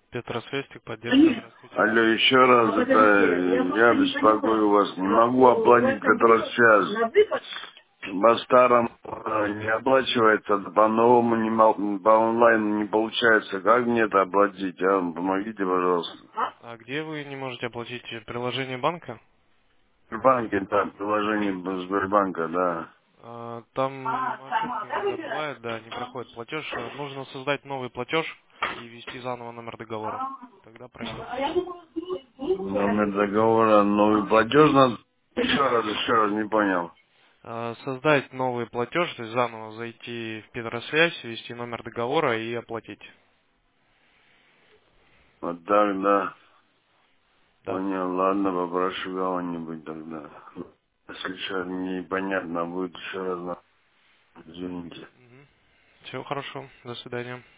Петросвестик, поддержка, здравствуйте. Алло, еще раз, я беспокою вас. Не могу оплатить Петросвязь. По старому не оплачивается, по новому по онлайну не получается. Как мне это оплатить? Помогите, пожалуйста. А где вы не можете оплатить приложение банка? В Сбербанке, там, приложение Сбербанка, да. Там ошибка иногда бывает, да, не проходит платеж. Нужно создать новый платеж и ввести заново номер договора. Тогда пройдет. Номер договора, новый платеж надо. Еще раз, не понял. Создать новый платеж, то есть заново зайти в Петросвязь, ввести номер договора и оплатить. Вот так, да. Да. Понял, ладно, попрошу кого-нибудь тогда. Если сейчас непонятно будет, еще раз, извините. Всего хорошего. До свидания.